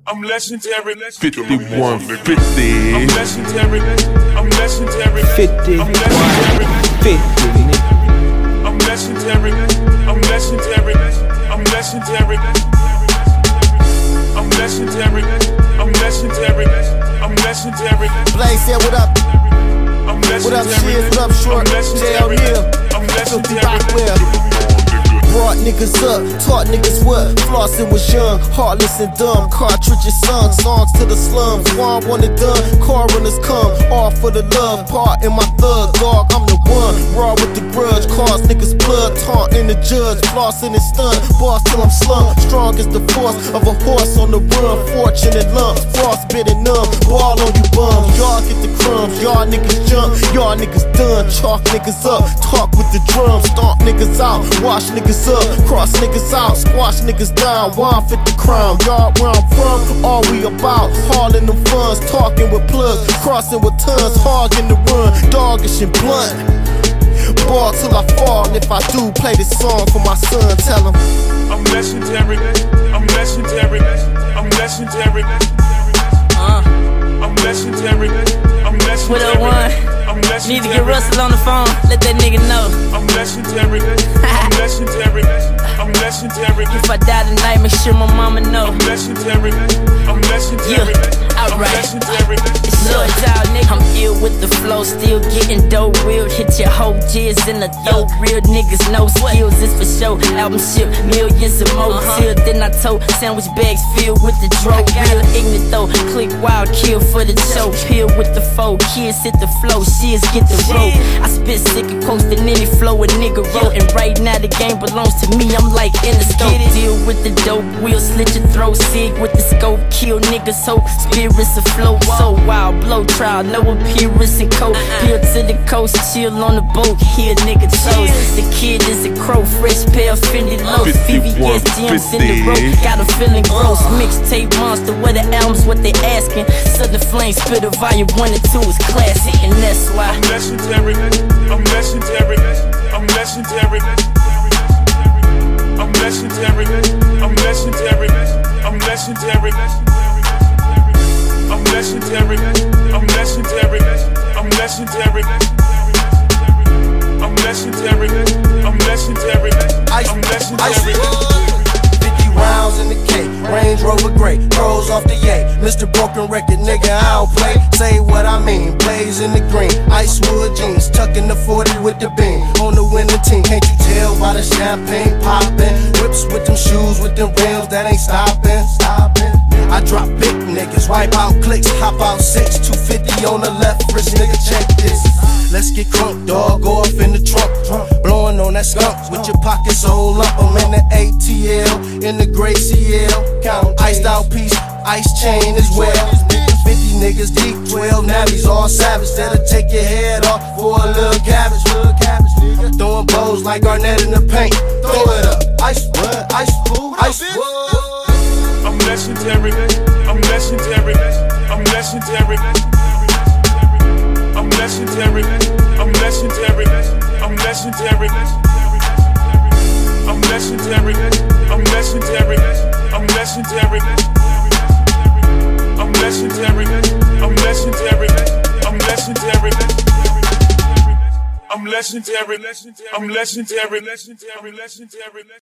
I'm legendary. 5150. I'm legendary. I'm legendary. 50. I'm legendary. 50. I'm legendary. I'm legendary. I'm legendary. I'm legendary. I'm legendary. I'm legendary. Blaze said, what up? I'm What up, legendary. Shiz? What up, Short? I'm JL legendary. Neal. I'm Filthy legendary. Rockwell. Brought niggas up, taught niggas what flossing was young, heartless and dumb. Cartridges sung, songs to the slums. One wanted done, coroners come, all for the love. Part in my thug, dog, I'm the one. Raw with the grudge, cause niggas blood, taunting the judge, flossing and stun. Boss till I'm slumped, strong as the force of a horse on the run. Fortune and lumps, frostbit and numb. Ball on you bums, y'all get the crumbs. Y'all niggas jump, y'all niggas done. Chalk niggas up, talk with the drums. Stomp niggas out, wash niggas up, cross niggas out, squash niggas down. Wine fit the crown, y'all where I'm from, all we about. Hauling them funds, talking with plugs, crossing with tons, hogging the run, doggish and blunt. Ball till I fall, and if I do, play this song for my son, tell him I'm legendary. I'm legendary. I'm legendary. I'm legendary. I'm legendary. What up, one? I'm legendary. Need to get Russell on the phone, let that nigga know. I'm legendary. I'm legendary. I'm legendary. If I die tonight, make sure my mama know. I'm legendary. I'm legendary. Yeah, I'm alright. legendary. It's your out, nigga. I'm ill with the flow, still getting dope real. Hit your whole jizz in the throat. Real niggas, no skills, it's for show. Album ship, millions of more. Till then I told sandwich bags filled with the dro. Real ignorant though, click wild, kill for the show. Peel with the foe, kids hit the flow, shiz get the road. I spit sick and quotes than any flow a nigga wrote. And right now the game belongs to me, I'm like in the scope. Deal with the dope, wheel slit your throat. Sig with the scope, kill niggas hope. Spirits afloat, so wild, blow trial, no appearance and coat. Peel to the coast, chill on the boat. Here nigga chose. The kid is a crow, fresh pair of Fendi lows. VVS gems in the road, got a feeling gross. Mixtape monster, where the albums, what they asking. Southern Flame, spit a volume 1 and 2 is classic, and that's why I'm legendary. I'm legendary. I'm legendary. I'm legendary. I'm legendary. I'm legendary. I'm legendary. I'm legendary. I'm legendary. I'm legendary. I'm legendary. I'm legendary. 50 rounds in the K, Range Rover Gray, rolls off the yay. Mr. Broken Record, nigga, I don't play. Say what I mean, blaze in the green, Icewood jeans, tucking the 40 with the beam. On the winning team, can't you tell by the champagne popping? Whips with them shoes, with them rims that ain't stopping. I drop big niggas, wipe out clicks, hop out 6, 250 on the left wrist, nigga, check this. Let's get crunk, dog, go off in the trunk, blowing on that skunk with your pockets all up. I'm in the ATL, in the gray CL, iced out piece, ice chain as well. 50 niggas deep, 12 navies, all savage. That'll take your head off for a little cabbage. Throwing bows like Garnett in the paint. Throw it up, ice wood, ice wood, ice wood. I'm legendary. I'm legendary. I'm legendary. I'm legendary. I'm legendary. I'm legendary. I'm legendary. I'm legendary. I'm legendary. I'm legendary. I'm legendary. I'm legendary. I'm legendary. I'm legendary.